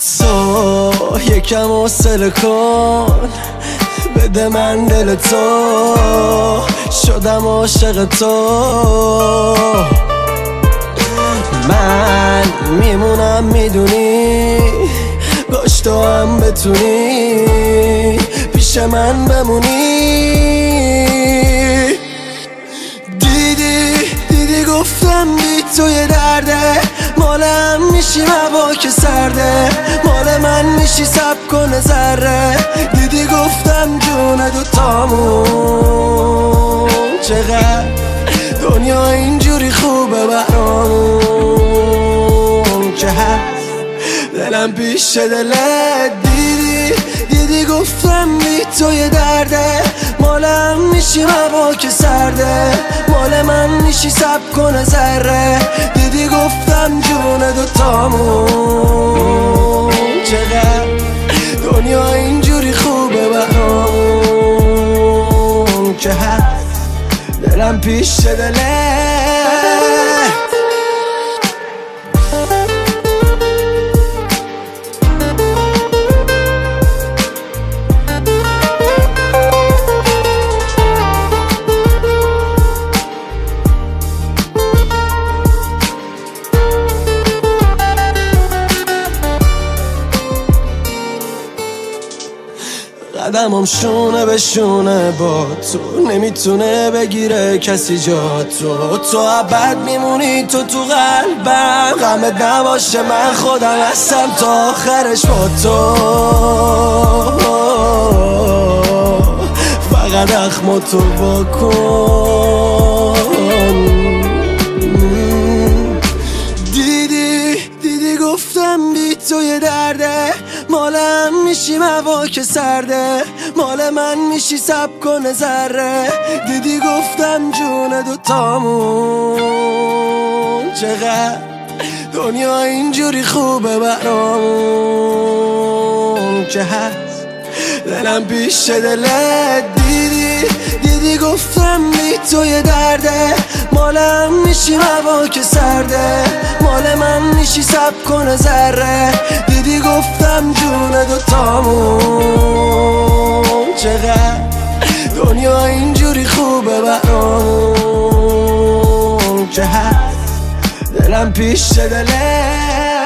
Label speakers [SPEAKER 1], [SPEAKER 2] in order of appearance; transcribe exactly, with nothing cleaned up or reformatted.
[SPEAKER 1] تو یکم حوصله کن، بده من دل تو، شدم عاشق تو. من میمونم میدونی، باش تو هم بتونی پیش من بمونی. دیدی دیدی گفتم بی تو یه درده، مال هم میشی هوا که سرده، مال من میشی سب کنه ذره. دیدی گفتم جون دوتامون چقدر دنیا اینجوری خوبه برامون که هست دلم پیش دلت. دیدی دیدی گفتم بی تو یه درده، مالم میشی هوا که سرده، مال من میشی سب کنه ذره. دیدی گفتم جون دوتامون چقدر دنیا اینجوری خوبه برامون که هست دلم پیش دلت. قدمم شونه به شونه با تو، نمیتونه بگیره کسی جا تو. تو ابد میمونی تو تو قلبم، غمت نباشه من خودم هستم تا آخرش با تو. فقط اخمو تو بکن. دیدی دیدی گفتم بی تو یه درده، مالم میشی هوا که سرده، مال من میشی سب کنه ذره. دیدی گفتم جون دوتامون چقدر دنیا اینجوری خوبه برامون که هست دلم پیش دلت. دیدی دیدی گفتم بی تو یه درده، مالم میشی هوا که سرده، مال من میشی سب کنه ذره. دیدی گفتم جون دوتامون چقدر دنیا اینجوری خوبه برامون که هست دلم پیش دلت.